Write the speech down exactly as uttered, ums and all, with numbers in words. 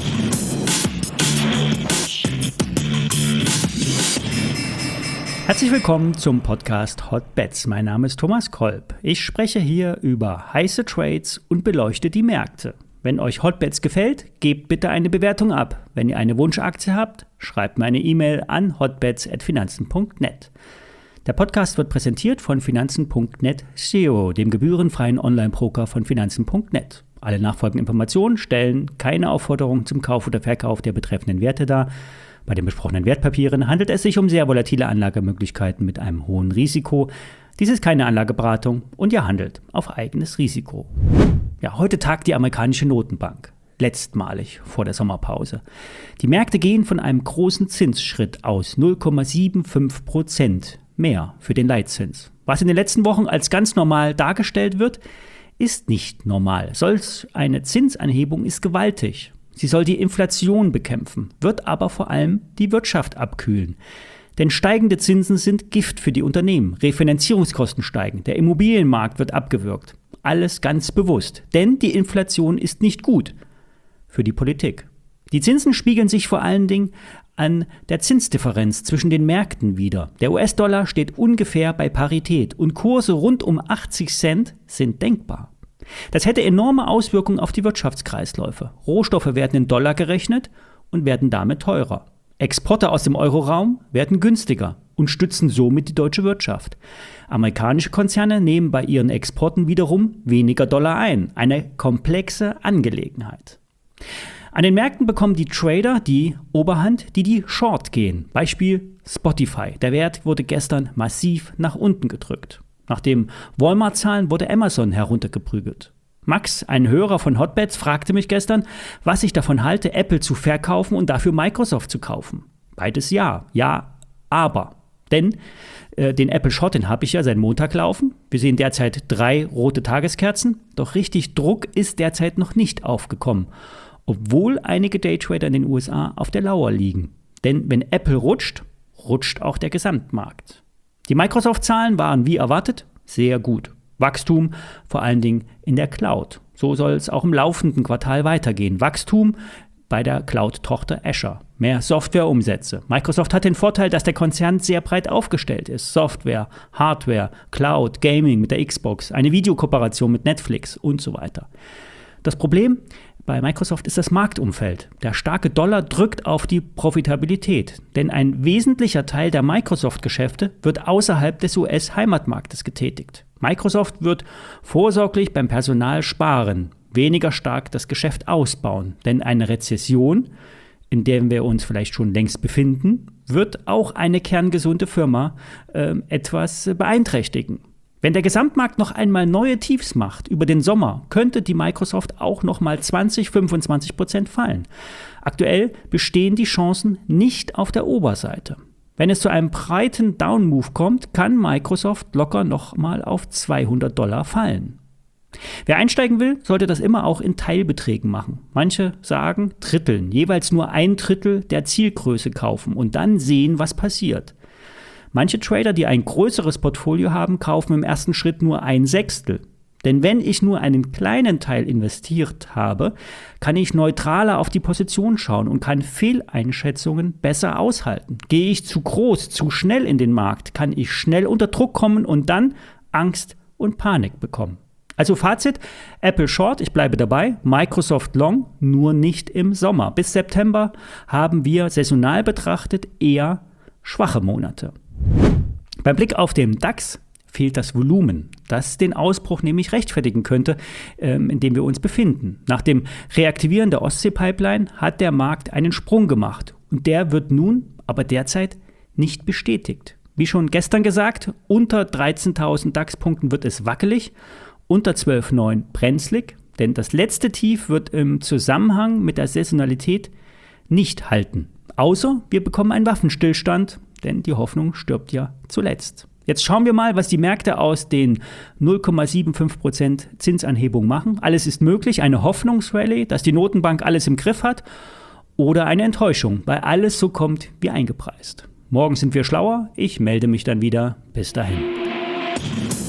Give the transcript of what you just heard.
Herzlich willkommen zum Podcast Hot Bets. Mein Name ist Thomas Kolb. Ich spreche hier über heiße Trades und beleuchte die Märkte. Wenn euch Hot Bets gefällt, gebt bitte eine Bewertung ab. Wenn ihr eine Wunschaktie habt, schreibt mir eine E-Mail an hotbets at finanzen punkt net. Der Podcast wird präsentiert von finanzen punkt net S E O, dem gebührenfreien Online-Broker von finanzen punkt net. Alle nachfolgenden Informationen stellen keine Aufforderung zum Kauf oder Verkauf der betreffenden Werte dar. Bei den besprochenen Wertpapieren handelt es sich um sehr volatile Anlagemöglichkeiten mit einem hohen Risiko. Dies ist keine Anlageberatung und ihr handelt auf eigenes Risiko. Ja, heute tagt die amerikanische Notenbank. Letztmalig vor der Sommerpause. Die Märkte gehen von einem großen Zinsschritt aus, null Komma fünfundsiebzig Prozent mehr für den Leitzins. Was in den letzten Wochen als ganz normal dargestellt wird, ist nicht normal. Solch eine Zinsanhebung ist gewaltig. Sie soll die Inflation bekämpfen, wird aber vor allem die Wirtschaft abkühlen. Denn steigende Zinsen sind Gift für die Unternehmen. Refinanzierungskosten steigen, der Immobilienmarkt wird abgewürgt. Alles ganz bewusst, denn die Inflation ist nicht gut für die Politik. Die Zinsen spiegeln sich vor allen Dingen an der Zinsdifferenz zwischen den Märkten wider. Der U S-Dollar steht ungefähr bei Parität und Kurse rund um achtzig Cent sind denkbar. Das hätte enorme Auswirkungen auf die Wirtschaftskreisläufe. Rohstoffe werden in Dollar gerechnet und werden damit teurer. Exporte aus dem Euroraum werden günstiger und stützen somit die deutsche Wirtschaft. Amerikanische Konzerne nehmen bei ihren Exporten wiederum weniger Dollar ein. Eine komplexe Angelegenheit. An den Märkten bekommen die Trader die Oberhand, die die Short gehen. Beispiel Spotify. Der Wert wurde gestern massiv nach unten gedrückt. Nach den Walmart-Zahlen wurde Amazon heruntergeprügelt. Max, ein Hörer von Hot Bets, fragte mich gestern, was ich davon halte, Apple zu verkaufen und dafür Microsoft zu kaufen. Beides ja, ja, aber. Denn äh, den Apple Short, den habe ich ja seit Montag laufen. Wir sehen derzeit drei rote Tageskerzen. Doch richtig Druck ist derzeit noch nicht aufgekommen. Obwohl einige Daytrader in den U S A auf der Lauer liegen. Denn wenn Apple rutscht, rutscht auch der Gesamtmarkt. Die Microsoft-Zahlen waren wie erwartet sehr gut. Wachstum vor allen Dingen in der Cloud. So soll es auch im laufenden Quartal weitergehen. Wachstum bei der Cloud-Tochter Azure. Mehr Softwareumsätze. Microsoft hat den Vorteil, dass der Konzern sehr breit aufgestellt ist. Software, Hardware, Cloud, Gaming mit der Xbox, eine Videokooperation mit Netflix und so weiter. Das Problem bei Microsoft ist das Marktumfeld. Der starke Dollar drückt auf die Profitabilität, denn ein wesentlicher Teil der Microsoft-Geschäfte wird außerhalb des U S-Heimatmarktes getätigt. Microsoft wird vorsorglich beim Personal sparen, weniger stark das Geschäft ausbauen, denn eine Rezession, in der wir uns vielleicht schon längst befinden, wird auch eine kerngesunde Firma äh, etwas beeinträchtigen. Wenn der Gesamtmarkt noch einmal neue Tiefs macht über den Sommer, könnte die Microsoft auch noch mal zwanzig, fünfundzwanzig Prozent fallen. Aktuell bestehen die Chancen nicht auf der Oberseite. Wenn es zu einem breiten Down-Move kommt, kann Microsoft locker noch mal auf zweihundert Dollar fallen. Wer einsteigen will, sollte das immer auch in Teilbeträgen machen. Manche sagen dritteln, jeweils nur ein Drittel der Zielgröße kaufen und dann sehen, was passiert. Manche Trader, die ein größeres Portfolio haben, kaufen im ersten Schritt nur ein Sechstel. Denn wenn ich nur einen kleinen Teil investiert habe, kann ich neutraler auf die Position schauen und kann Fehleinschätzungen besser aushalten. Gehe ich zu groß, zu schnell in den Markt, kann ich schnell unter Druck kommen und dann Angst und Panik bekommen. Also Fazit, Apple Short, ich bleibe dabei, Microsoft Long, nur nicht im Sommer. Bis September haben wir saisonal betrachtet eher schwache Monate. Beim Blick auf den DAX fehlt das Volumen, das den Ausbruch nämlich rechtfertigen könnte, ähm, in dem wir uns befinden. Nach dem Reaktivieren der Ostsee-Pipeline hat der Markt einen Sprung gemacht und der wird nun aber derzeit nicht bestätigt. Wie schon gestern gesagt, unter dreizehntausend DAX-Punkten wird es wackelig, unter zwölf Komma neun brenzlig, denn das letzte Tief wird im Zusammenhang mit der Saisonalität nicht halten. Außer wir bekommen einen Waffenstillstand, denn die Hoffnung stirbt ja zuletzt. Jetzt schauen wir mal, was die Märkte aus den null Komma fünfundsiebzig Prozent Zinsanhebung machen. Alles ist möglich, eine Hoffnungsrallye, dass die Notenbank alles im Griff hat, oder eine Enttäuschung, weil alles so kommt wie eingepreist. Morgen sind wir schlauer, ich melde mich dann wieder. Bis dahin.